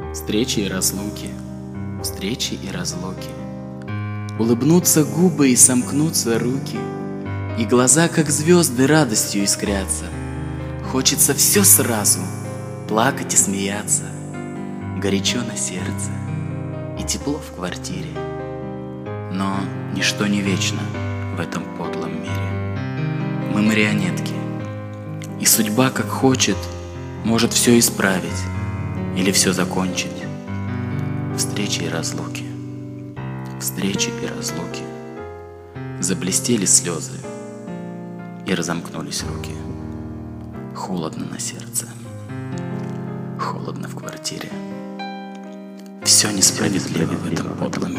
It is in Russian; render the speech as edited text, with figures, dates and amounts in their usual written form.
Встречи и разлуки, встречи и разлуки. Улыбнутся губы и сомкнутся руки, и глаза, как звезды, радостью искрятся. Хочется все сразу, плакать и смеяться. Горячо на сердце и тепло в квартире. Но ничто не вечно в этом подлом мире. Мы марионетки, и судьба, как хочет, может все исправить или все закончить. Встречи и разлуки, встречи и разлуки. Заблестели слезы и разомкнулись руки. Холодно на сердце, холодно в квартире. Все несправедливо в этом подлом мире.